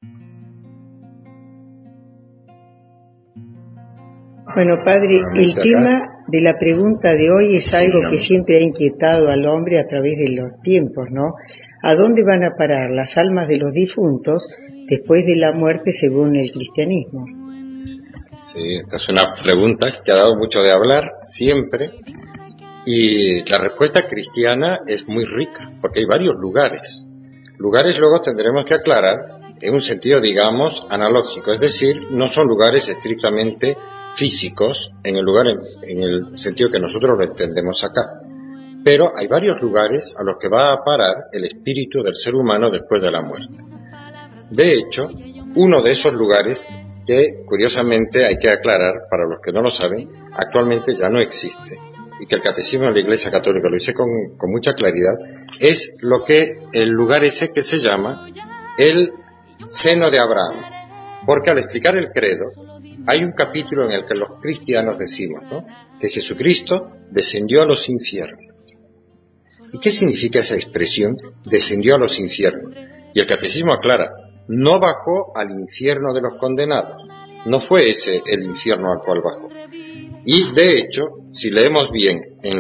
Bueno, padre, el tema de la pregunta de hoy es algo que siempre ha inquietado al hombre a través de los tiempos, ¿no? ¿A dónde van a parar las almas de los difuntos después de la muerte según el cristianismo? Sí, esta es una pregunta que ha dado mucho de hablar siempre, y la respuesta cristiana es muy rica, porque hay varios lugares. Lugares luego tendremos que aclarar en un sentido, digamos, analógico, es decir, no son lugares estrictamente físicos en el sentido que nosotros lo entendemos acá, pero hay varios lugares a los que va a parar el espíritu del ser humano después de la muerte. De hecho, uno de esos lugares, que curiosamente hay que aclarar para los que no lo saben, actualmente ya no existe, y que el Catecismo de la Iglesia Católica lo dice con mucha claridad, es el lugar ese que se llama el seno de Abraham, porque al explicar el credo hay un capítulo en el que los cristianos decimos, ¿no?, que Jesucristo descendió a los infiernos. ¿Y qué significa esa expresión, descendió a los infiernos? Y el Catecismo aclara, no bajó al infierno de los condenados, no fue ese el infierno al cual bajó. Y de hecho, si leemos bien en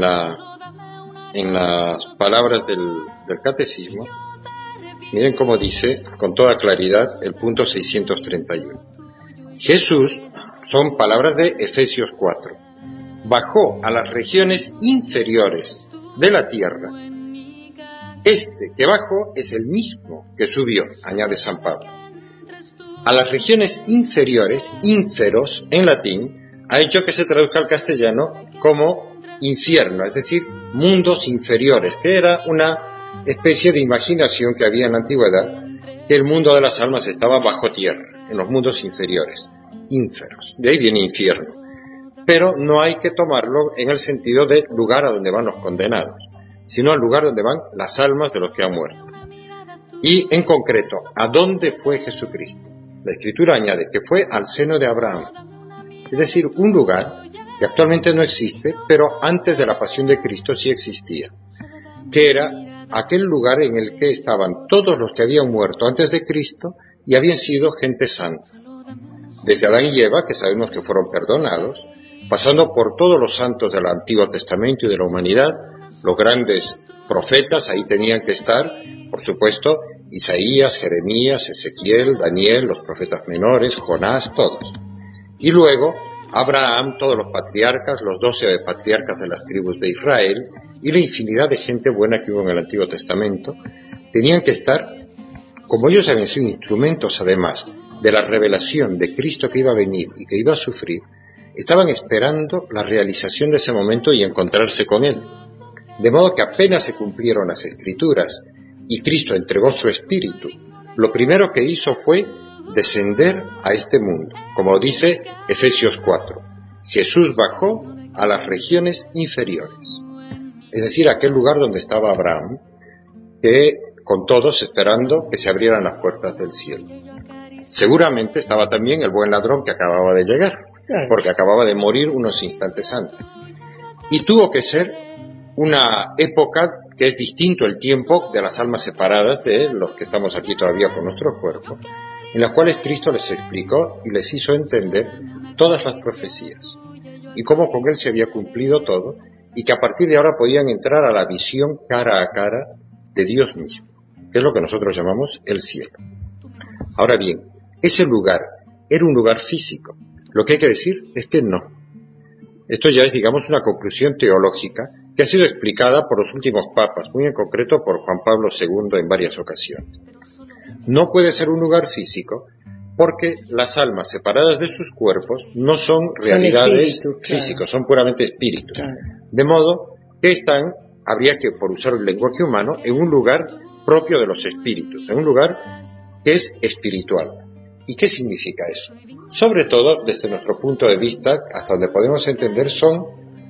las palabras del Catecismo, miren cómo dice con toda claridad el punto 631. Jesús, son palabras de Efesios 4, bajó a las regiones inferiores de la tierra. Este que bajó es el mismo que subió, añade San Pablo. A las regiones inferiores, ínferos en latín, ha hecho que se traduzca al castellano como infierno, es decir, mundos inferiores, que era una especie de imaginación que había en la antigüedad, que el mundo de las almas estaba bajo tierra, en los mundos inferiores, ínferos, de ahí viene infierno. Pero no hay que tomarlo en el sentido de lugar a donde van los condenados, sino al lugar donde van las almas de los que han muerto. Y en concreto, ¿a dónde fue Jesucristo? La Escritura añade que fue al seno de Abraham, es decir, un lugar que actualmente no existe, pero antes de la pasión de Cristo sí existía, que era aquel lugar en el que estaban todos los que habían muerto antes de Cristo y habían sido gente santa. Desde Adán y Eva, que sabemos que fueron perdonados, pasando por todos los santos del Antiguo Testamento y de la humanidad, los grandes profetas, ahí tenían que estar, por supuesto, Isaías, Jeremías, Ezequiel, Daniel, los profetas menores, Jonás, todos. Y luego, Abraham, todos los patriarcas, los 12 patriarcas de las tribus de Israel, y la infinidad de gente buena que hubo en el Antiguo Testamento, tenían que estar, como ellos habían sido instrumentos además de la revelación de Cristo que iba a venir y que iba a sufrir, estaban esperando la realización de ese momento y encontrarse con Él. De modo que apenas se cumplieron las Escrituras y Cristo entregó su Espíritu, lo primero que hizo fue descender a este mundo, como dice Efesios 4. Jesús bajó a las regiones inferiores, es decir, a aquel lugar donde estaba Abraham, que con todos esperando que se abrieran las puertas del cielo. Seguramente estaba también el buen ladrón que acababa de llegar, porque acababa de morir unos instantes antes. Y tuvo que ser una época que es distinto el tiempo de las almas separadas de los que estamos aquí todavía con nuestro cuerpo, en las cuales Cristo les explicó y les hizo entender todas las profecías, y cómo con Él se había cumplido todo, y que a partir de ahora podían entrar a la visión cara a cara de Dios mismo, que es lo que nosotros llamamos el cielo. Ahora bien, ese lugar era un lugar físico. Lo que hay que decir es que no. Esto ya es, digamos, una conclusión teológica que ha sido explicada por los últimos papas, muy en concreto por Juan Pablo II en varias ocasiones. No puede ser un lugar físico porque las almas separadas de sus cuerpos no son realidades físicas, son puramente espíritus. Claro. De modo que están, habría que, por usar el lenguaje humano, en un lugar propio de los espíritus, en un lugar que es espiritual. ¿Y qué significa eso? Sobre todo, desde nuestro punto de vista, hasta donde podemos entender, son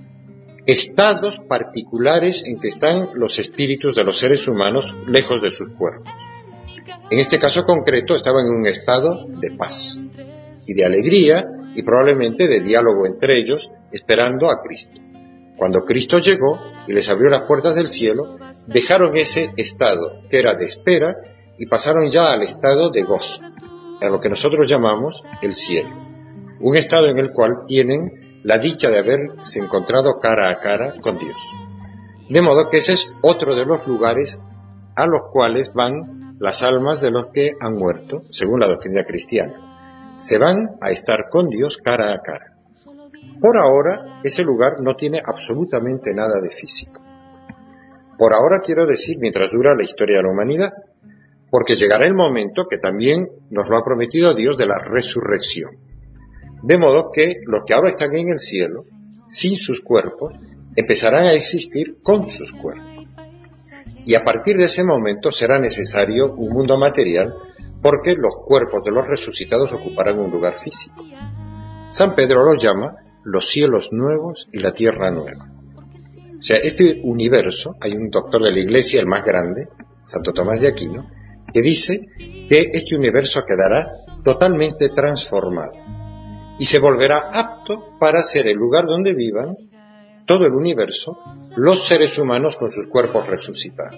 estados particulares en que están los espíritus de los seres humanos lejos de sus cuerpos. En este caso concreto, estaban en un estado de paz y de alegría y probablemente de diálogo entre ellos, esperando a Cristo. Cuando Cristo llegó y les abrió las puertas del cielo, dejaron ese estado que era de espera y pasaron ya al estado de gozo. a lo que nosotros llamamos el cielo, un estado en el cual tienen la dicha de haberse encontrado cara a cara con Dios. De modo que ese es otro de los lugares a los cuales van las almas de los que han muerto, según la doctrina cristiana. Se van a estar con Dios cara a cara. Por ahora, ese lugar no tiene absolutamente nada de físico. Por ahora quiero decir, mientras dura la historia de la humanidad, porque llegará el momento que también nos lo ha prometido Dios de la resurrección. De modo que los que ahora están en el cielo, sin sus cuerpos, empezarán a existir con sus cuerpos. Y a partir de ese momento será necesario un mundo material, porque los cuerpos de los resucitados ocuparán un lugar físico. San Pedro los llama los cielos nuevos y la tierra nueva. O sea, este universo, hay un doctor de la Iglesia, el más grande, Santo Tomás de Aquino, que dice que este universo quedará totalmente transformado y se volverá apto para ser el lugar donde vivan todo el universo, los seres humanos con sus cuerpos resucitados.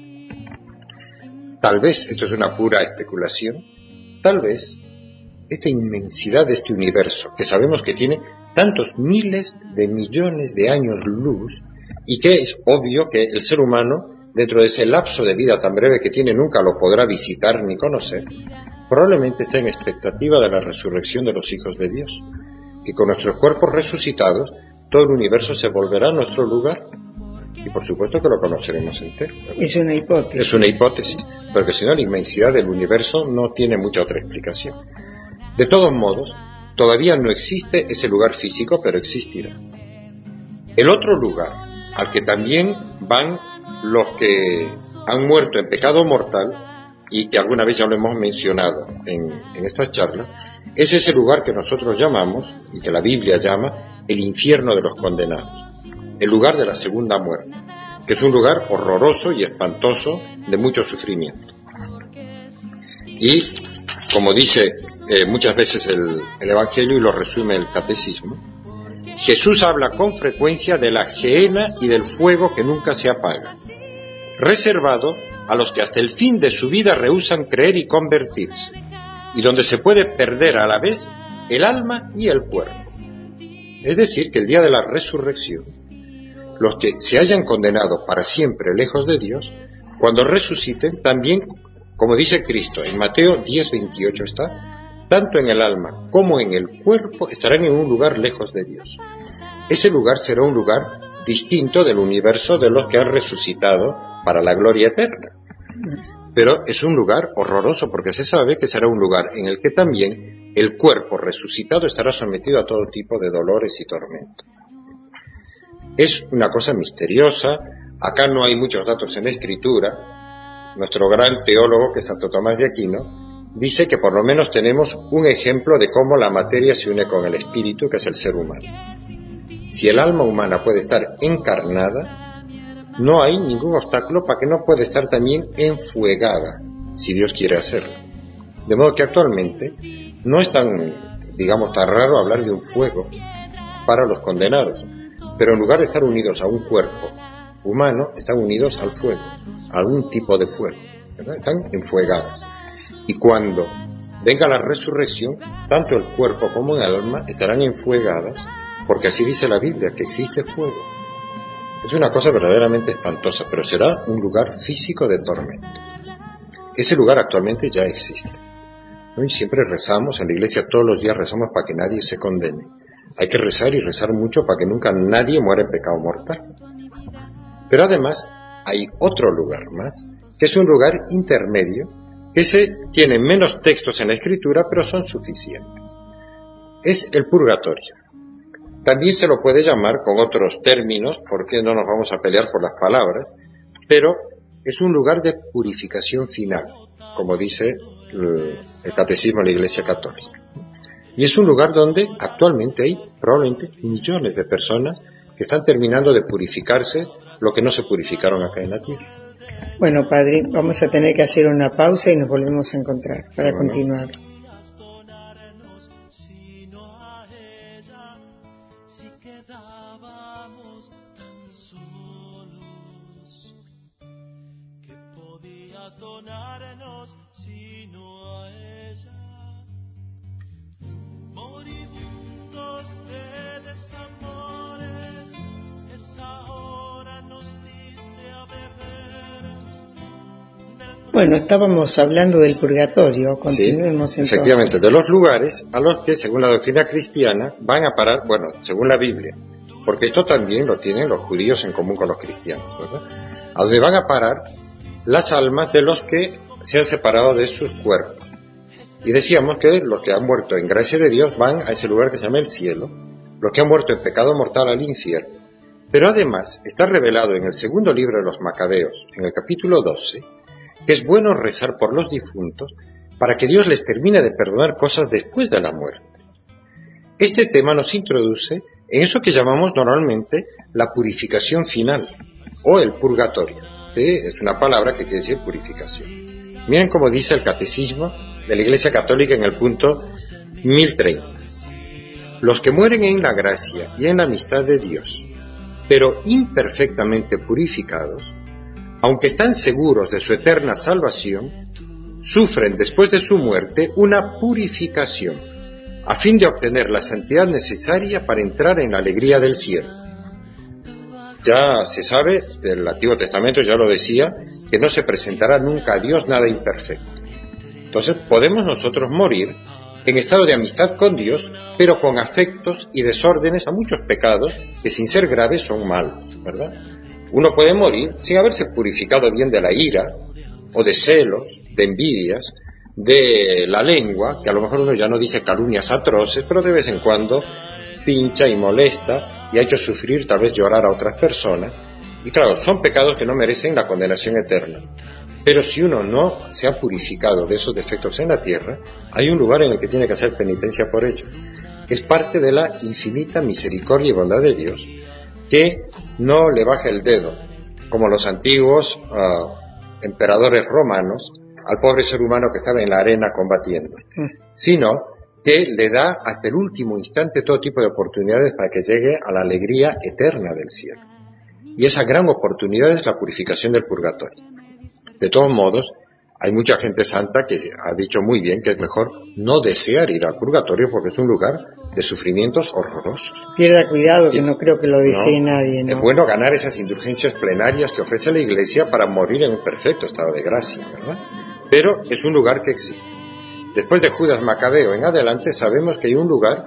Tal vez, esto es una pura especulación, tal vez esta inmensidad de este universo, que sabemos que tiene tantos miles de millones de años luz, y que es obvio que el ser humano, dentro de ese lapso de vida tan breve que tiene, nunca lo podrá visitar ni conocer, probablemente está en expectativa de la resurrección de los hijos de Dios, y con nuestros cuerpos resucitados, todo el universo se volverá a nuestro lugar, y por supuesto que lo conoceremos entero. Es una hipótesis. Es una hipótesis, porque si no la inmensidad del universo no tiene mucha otra explicación. De todos modos, todavía no existe ese lugar físico, pero existirá. El otro lugar, al que también van los que han muerto en pecado mortal, y que alguna vez ya lo hemos mencionado en estas charlas, es ese lugar que nosotros llamamos, y que la Biblia llama, el infierno de los condenados, el lugar de la segunda muerte, que es un lugar horroroso y espantoso de mucho sufrimiento. Y, como dice muchas veces el Evangelio y lo resume el Catecismo, Jesús habla con frecuencia de la gehenna y del fuego que nunca se apaga, reservado a los que hasta el fin de su vida rehúsan creer y convertirse, y donde se puede perder a la vez el alma y el cuerpo. Es decir, que el día de la resurrección, los que se hayan condenado para siempre lejos de Dios, cuando resuciten, también, como dice Cristo en Mateo 10:28 está, tanto en el alma como en el cuerpo estarán en un lugar lejos de Dios. Ese lugar será un lugar distinto del universo de los que han resucitado para la gloria eterna. Pero es un lugar horroroso, porque se sabe que será un lugar en el que también el cuerpo resucitado estará sometido a todo tipo de dolores y tormentos. Es una cosa misteriosa. Acá no hay muchos datos en la Escritura. Nuestro gran teólogo, que es Santo Tomás de Aquino, dice que por lo menos tenemos un ejemplo de cómo la materia se une con el espíritu, que es el ser humano. Si el alma humana puede estar encarnada, no hay ningún obstáculo para que no pueda estar también enfuegada, si Dios quiere hacerlo. De modo que actualmente no es tan raro hablar de un fuego para los condenados, pero en lugar de estar unidos a un cuerpo humano, están unidos al fuego, a algún tipo de fuego, ¿verdad? Están enfuegadas. Y cuando venga la resurrección, tanto el cuerpo como el alma estarán enfuegadas, porque así dice la Biblia, que existe fuego. Es una cosa verdaderamente espantosa, pero será un lugar físico de tormento. Ese lugar actualmente ya existe, ¿no? Y siempre rezamos, en la iglesia todos los días rezamos para que nadie se condene. Hay que rezar y rezar mucho para que nunca nadie muera en pecado mortal. Pero además hay otro lugar más, que es un lugar intermedio, que tiene menos textos en la Escritura, pero son suficientes. Es el purgatorio. También se lo puede llamar con otros términos, porque no nos vamos a pelear por las palabras, pero es un lugar de purificación final, como dice el Catecismo de la Iglesia Católica. Y es un lugar donde actualmente hay probablemente millones de personas que están terminando de purificarse lo que no se purificaron acá en la tierra. Bueno, Padre, vamos a tener que hacer una pausa y nos volvemos a encontrar para continuar. Donarnos sino a ella. Bueno, estábamos hablando del purgatorio, continuemos sí, entonces. Efectivamente, de los lugares a los que, según la doctrina cristiana, van a parar, bueno, según la Biblia, porque esto también lo tienen los judíos en común con los cristianos, ¿verdad? A donde van a parar las almas de los que se han separado de sus cuerpos. Y decíamos que los que han muerto en gracia de Dios van a ese lugar que se llama el cielo, los que han muerto en pecado mortal al infierno. Pero además está revelado en el segundo libro de los Macabeos, en el capítulo 12, que es bueno rezar por los difuntos para que Dios les termine de perdonar cosas después de la muerte. Este tema nos introduce en eso que llamamos normalmente la purificación final, o el purgatorio, que es una palabra que quiere decir purificación. Miren cómo dice el Catecismo de la Iglesia Católica en el punto 1030. Los que mueren en la gracia y en la amistad de Dios, pero imperfectamente purificados, aunque están seguros de su eterna salvación, sufren después de su muerte una purificación, a fin de obtener la santidad necesaria para entrar en la alegría del cielo. Ya se sabe, del Antiguo Testamento ya lo decía, que no se presentará nunca a Dios nada imperfecto. Entonces podemos nosotros morir en estado de amistad con Dios, pero con afectos y desórdenes a muchos pecados que sin ser graves son malos, ¿verdad? Uno puede morir sin haberse purificado bien de la ira, o de celos, de envidias, de la lengua, que a lo mejor uno ya no dice calumnias atroces, pero de vez en cuando pincha y molesta y ha hecho sufrir, tal vez llorar a otras personas. Y claro, son pecados que no merecen la condenación eterna. Pero si uno no se ha purificado de esos defectos en la tierra, hay un lugar en el que tiene que hacer penitencia por ello. Es parte de la infinita misericordia y bondad de Dios, que no le baja el dedo, como los antiguos emperadores romanos, al pobre ser humano que estaba en la arena combatiendo, sino que le da hasta el último instante todo tipo de oportunidades para que llegue a la alegría eterna del cielo. Y esa gran oportunidad es la purificación del purgatorio. De todos modos, hay mucha gente santa que ha dicho muy bien que es mejor no desear ir al purgatorio porque es un lugar de sufrimientos horrorosos. Pierda cuidado, que no creo que lo desee nadie, ¿no? Es bueno ganar esas indulgencias plenarias que ofrece la Iglesia para morir en un perfecto estado de gracia, ¿verdad? Pero es un lugar que existe. Después de Judas Macabeo en adelante sabemos que hay un lugar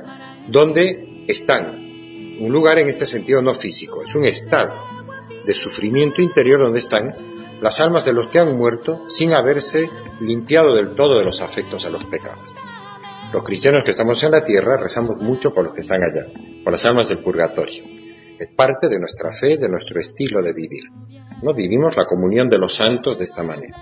donde están, un lugar en este sentido no físico, es un estado de sufrimiento interior donde están las almas de los que han muerto sin haberse limpiado del todo de los afectos a los pecados. Los cristianos que estamos en la tierra rezamos mucho por los que están allá, por las almas del purgatorio. Es parte de nuestra fe, de nuestro estilo de vivir. ¿No? Vivimos la comunión de los santos de esta manera.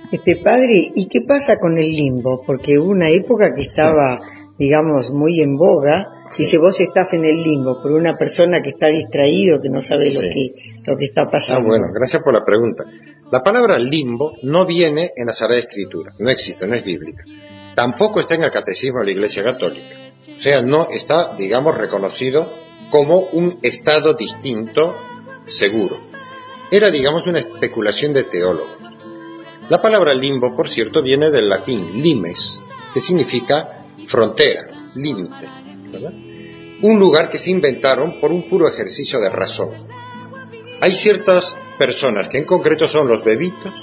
Padre, ¿y qué pasa con el limbo? Porque hubo una época que estaba, digamos, muy en boga. Si vos estás en el limbo por una persona que está distraído, que no sabe lo que está pasando. Bueno, gracias por la pregunta. La palabra limbo no viene en la Sagrada Escritura, no existe, no es bíblica. Tampoco está en el Catecismo de la Iglesia Católica. O sea, no está, digamos, reconocido como un estado distinto, seguro. Era, digamos, una especulación de teólogos. La palabra limbo, por cierto, viene del latín limes, que significa frontera, límite, ¿verdad? Un lugar que se inventaron por un puro ejercicio de razón. Hay ciertas personas, que en concreto son los bebitos,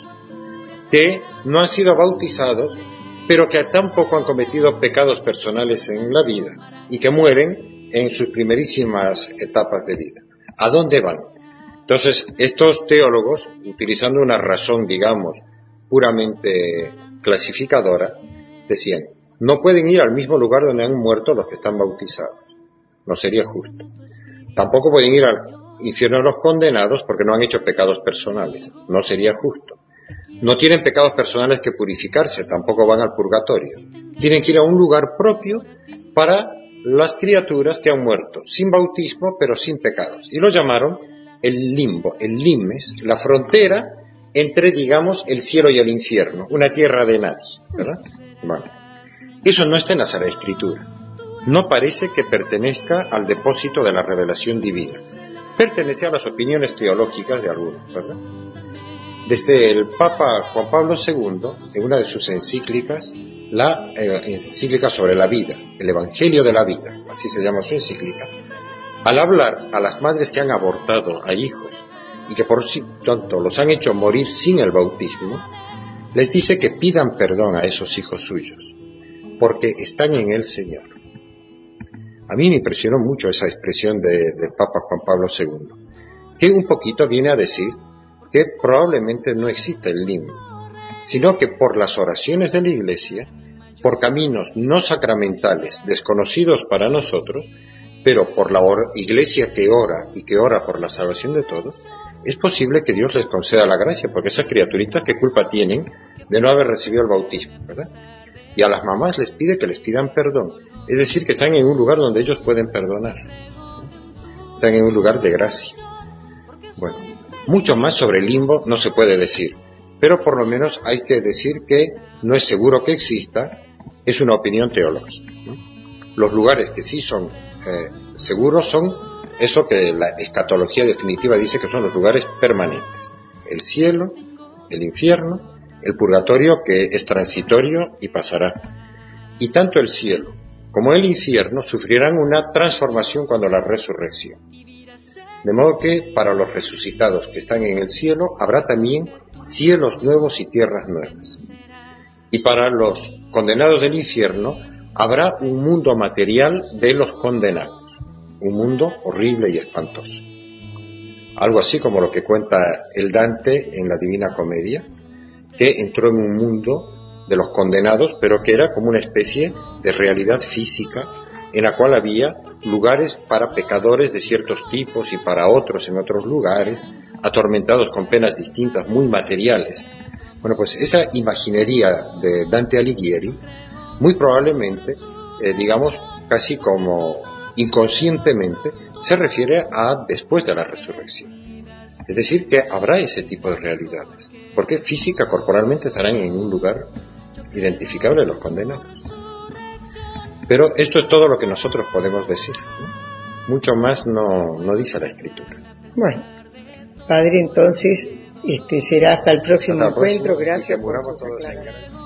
que no han sido bautizados, pero que tampoco han cometido pecados personales en la vida y que mueren en sus primerísimas etapas de vida. ¿A dónde van? Entonces, estos teólogos, utilizando una razón, digamos, puramente clasificadora, decían, no pueden ir al mismo lugar donde han muerto los que están bautizados. No sería justo. Tampoco pueden ir al infierno de los condenados porque no han hecho pecados personales. No sería justo. No tienen pecados personales que purificarse, tampoco van al purgatorio. Tienen que ir a un lugar propio para las criaturas que han muerto, sin bautismo, pero sin pecados. Y lo llamaron el limbo, el limes, la frontera entre, digamos, el cielo y el infierno, una tierra de nadie, ¿verdad? Bueno, eso no está en la Sagrada Escritura. No parece que pertenezca al depósito de la revelación divina. Pertenece a las opiniones teológicas de algunos, ¿verdad? Desde el Papa Juan Pablo II, en una de sus encíclicas, la encíclica sobre la vida, el Evangelio de la vida, así se llama su encíclica, al hablar a las madres que han abortado a hijos y que por tanto los han hecho morir sin el bautismo, les dice que pidan perdón a esos hijos suyos, porque están en el Señor. A mí me impresionó mucho esa expresión del Papa Juan Pablo II, que un poquito viene a decir que probablemente no existe el limbo, sino que por las oraciones de la Iglesia, por caminos no sacramentales desconocidos para nosotros, pero por la Iglesia que ora y que ora por la salvación de todos, es posible que Dios les conceda la gracia, porque esas criaturitas, ¿qué culpa tienen de no haber recibido el bautismo, verdad? Y a las mamás les pide que les pidan perdón, es decir, que están en un lugar donde ellos pueden perdonar, están en un lugar de gracia. Bueno, mucho más sobre el limbo no se puede decir, pero por lo menos hay que decir que no es seguro que exista, es una opinión teológica, ¿no? Los lugares que sí son seguros son eso que la escatología definitiva dice que son los lugares permanentes: el cielo, el infierno, el purgatorio, que es transitorio y pasará. Y tanto el cielo como el infierno sufrirán una transformación cuando la resurrección. De modo que para los resucitados que están en el cielo habrá también cielos nuevos y tierras nuevas. Y para los condenados del infierno habrá un mundo material de los condenados, un mundo horrible y espantoso. Algo así como lo que cuenta el Dante en la Divina Comedia, que entró en un mundo de los condenados, pero que era como una especie de realidad física en la cual había lugares para pecadores de ciertos tipos y para otros en otros lugares, atormentados con penas distintas, muy materiales. Bueno, pues esa imaginería de Dante Alighieri, muy probablemente, digamos, casi como inconscientemente, se refiere a después de la resurrección. Es decir, que habrá ese tipo de realidades, porque física, corporalmente estarán en un lugar identificable los condenados. Pero esto es todo lo que nosotros podemos decir, ¿no? Mucho más no dice la Escritura. Bueno, Padre, entonces será hasta el próximo encuentro. Gracias por sus aclaraciones.